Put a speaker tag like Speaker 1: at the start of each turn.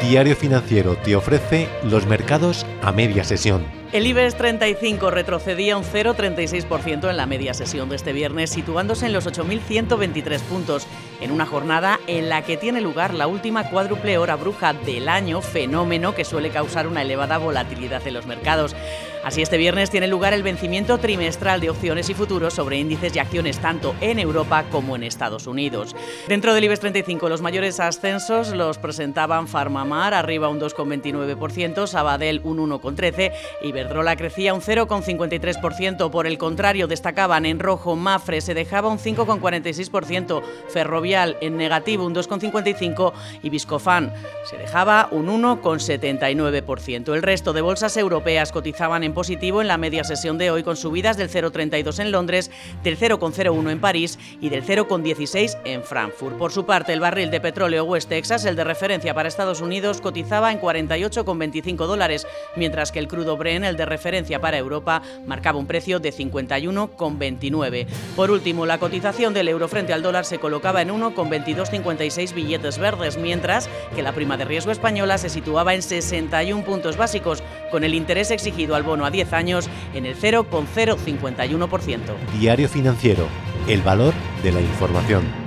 Speaker 1: Diario Financiero te ofrece los mercados a media sesión.
Speaker 2: El IBEX 35 retrocedía un 0,36% en la media sesión de este viernes, situándose en los 8.123 puntos, en una jornada en la que tiene lugar la última cuádruple hora bruja del año, fenómeno que suele causar una elevada volatilidad en los mercados. Así, este viernes tiene lugar el vencimiento trimestral de opciones y futuros sobre índices y acciones tanto en Europa como en Estados Unidos. Dentro del IBEX 35, los mayores ascensos los presentaban Farmamar, arriba un 2,29%, Sabadell un 1,13%, Iberdrola crecía un 0,53%. Por el contrario, destacaban en rojo Mafre, se dejaba un 5,46%, Ferrovial en negativo un 2,55% y Viscofan se dejaba un 1,79%. El resto de bolsas europeas cotizaban en positivo en la media sesión de hoy, con subidas del 0,32 en Londres, del 0,01 en París y del 0,16 en Frankfurt. Por su parte, el barril de petróleo West Texas, el de referencia para Estados Unidos, cotizaba en $48,25, mientras que el crudo Brent, el de referencia para Europa, marcaba un precio de 51,29. Por último, la cotización del euro frente al dólar se colocaba en 1,2256 billetes verdes, mientras que la prima de riesgo española se situaba en 61 puntos básicos, con el interés exigido al bono a 10 años en el 0,051%.
Speaker 1: Diario Financiero, el valor de la información.